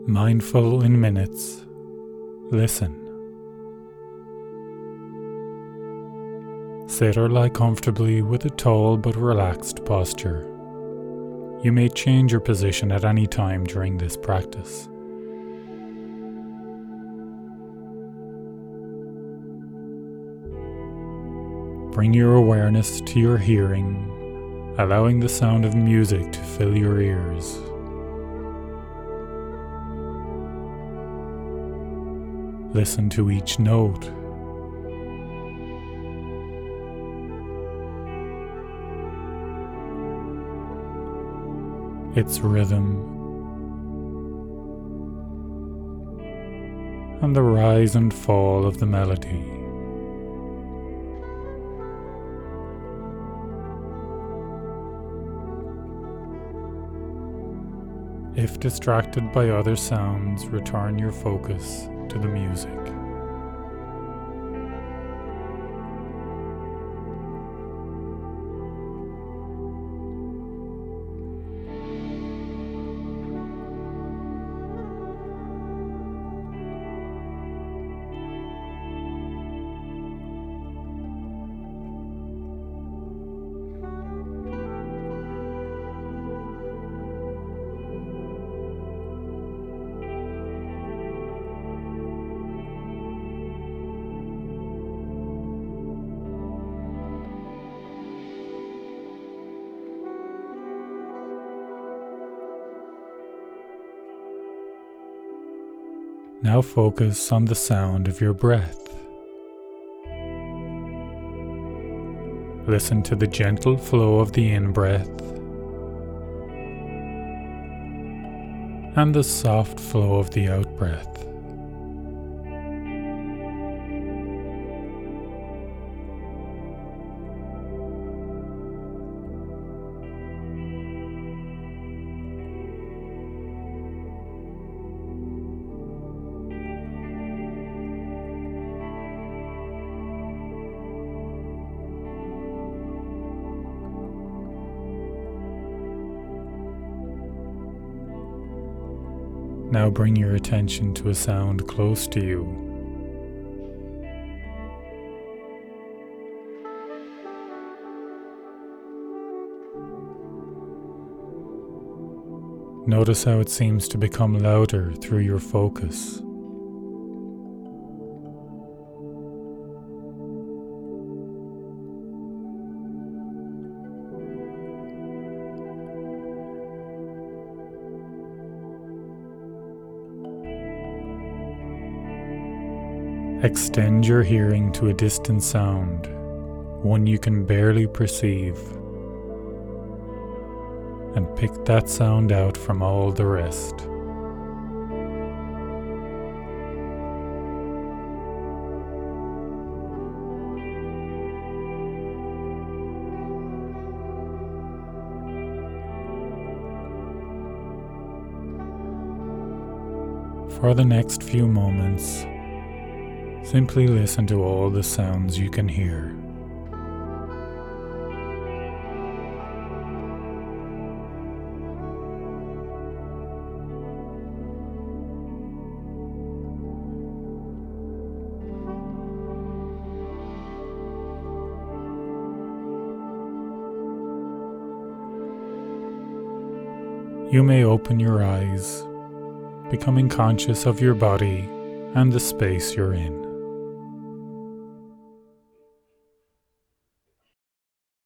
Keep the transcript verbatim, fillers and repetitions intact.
Mindful in minutes. Listen. Sit or lie comfortably with a tall but relaxed posture. You may change your position at any time during this practice. Bring your awareness to your hearing, allowing the sound of music to fill your ears. Listen to each note. Its rhythm, and the rise and fall of the melody. If distracted by other sounds, return your focus to the music. Now focus on the sound of your breath. Listen to the gentle flow of the in-breath and the soft flow of the out-breath. Now bring your attention to a sound close to you. Notice how it seems to become louder through your focus. Extend your hearing to a distant sound, one you can barely perceive, and pick that sound out from all the rest. For the next few moments, simply listen to all the sounds you can hear. You may open your eyes, becoming conscious of your body and the space you're in.